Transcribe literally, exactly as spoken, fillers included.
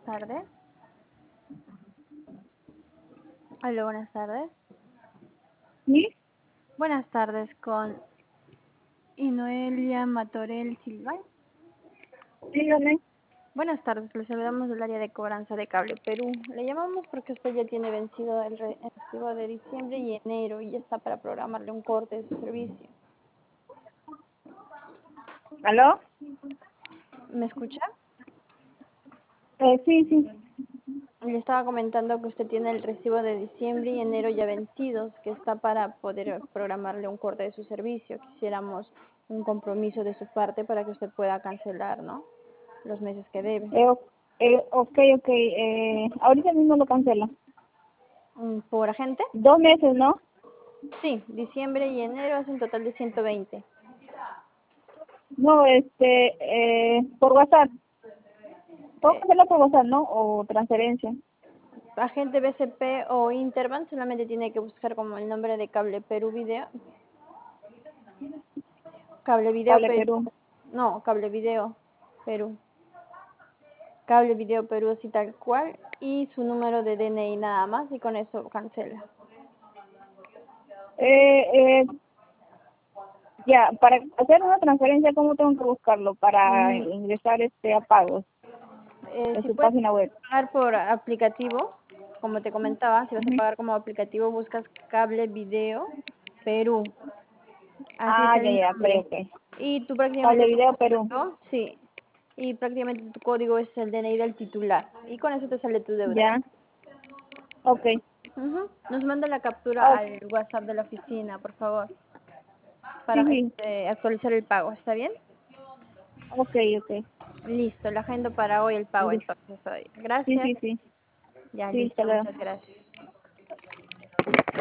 tardes. Hola, buenas tardes. ¿Sí? Buenas tardes con Inoelia Matorel Silva. Dígame. Buenas tardes, le saludamos del área de cobranza de Cable Perú. Le llamamos porque usted ya tiene vencido el, re- el recibo de diciembre y enero y ya está para programarle un corte de su servicio. ¿Aló? ¿Me escucha? Eh, sí, sí. Le estaba comentando que usted tiene el recibo de diciembre y enero ya vencidos, que está para poder programarle un corte de su servicio. Quisiéramos un compromiso de su parte para que usted pueda cancelar, ¿no? Los meses que debe. Eh, o- eh, ok, ok. Eh, ahorita mismo lo cancela. Mm, ¿Por agente? Dos meses, ¿no? Sí, diciembre y enero es un total de ciento veinte. No, este, eh, por WhatsApp. ¿Puedo Eh, hacerlo por WhatsApp, no? O transferencia. agente B C P o Interbank solamente tiene que buscar como el nombre de Cable Perú Video. Cable Video Cable Perú. Perú. No, Cable Video Perú. Cable Video Perú así tal cual y su número de D N I nada más y con eso cancela. Eh, eh, ya, para hacer una transferencia, ¿cómo tengo que buscarlo? Para Mm, ingresar este a pagos eh, en si su puedes página web. pagar por aplicativo, como te comentaba, si vas a Ujú. pagar como aplicativo buscas Cable Video Perú. Así es Ah, ya, el ya, nombre. ok, ok. Y tú Cable prácticamente tu Video Perú. código, sí, y prácticamente tu código es el D N I del titular. Y con eso te sale tu deuda. Ya, ok. Ujú. Nos manda la captura Oh, al WhatsApp de la oficina, por favor, para sí, sí. este, actualizar el pago. ¿Está bien? Ok, ok. Listo, la agendo para hoy el pago Listo. entonces hoy. Sí, Gracias. sí, sí. Ya, Sí, hasta listo, luego. muchas gracias.